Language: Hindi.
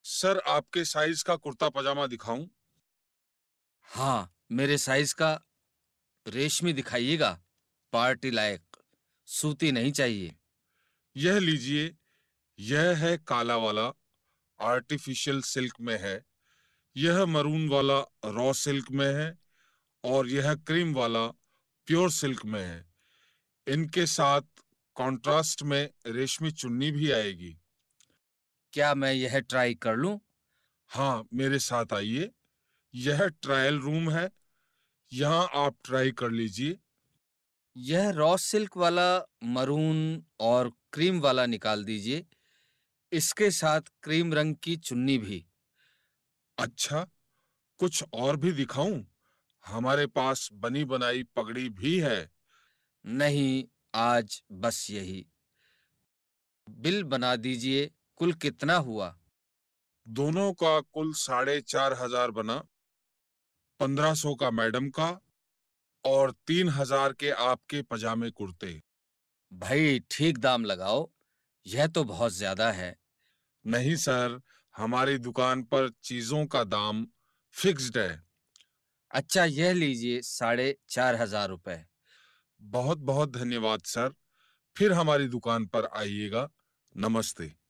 सर, आपके साइज का कुर्ता पजामा दिखाऊं? हाँ, मेरे साइज का रेशमी दिखाइएगा, पार्टी लायक। सूती नहीं चाहिए। यह लीजिए। यह है काला वाला, आर्टिफिशियल सिल्क में है। यह मरून वाला रॉ सिल्क में है। और यह क्रीम वाला प्योर सिल्क में है। इनके साथ कॉन्ट्रास्ट में रेशमी चुन्नी भी आएगी। क्या मैं यह ट्राई कर लूं? हाँ, मेरे साथ आइए। यह ट्रायल रूम है। यहाँ आप ट्राई कर लीजिए। यह रॉ सिल्क वाला मरून और क्रीम वाला निकाल दीजिए। इसके साथ क्रीम रंग की चुन्नी भी। अच्छा, कुछ और भी दिखाऊं? हमारे पास बनी बनाई पगड़ी भी है। नहीं, आज बस यही। बिल बना दीजिए। कुल कितना हुआ? दोनों का कुल 4,500 बना। 1,500 का मैडम का और 3,000 के आपके पजामे कुर्ते। भाई ठीक दाम लगाओ। यह तो बहुत ज्यादा है। नहीं सर, हमारी दुकान पर चीजों का दाम फिक्स्ड है। अच्छा, यह लीजिए 4,500 रुपए। बहुत बहुत धन्यवाद सर। फिर हमारी दुकान पर आइएगा। नमस्ते।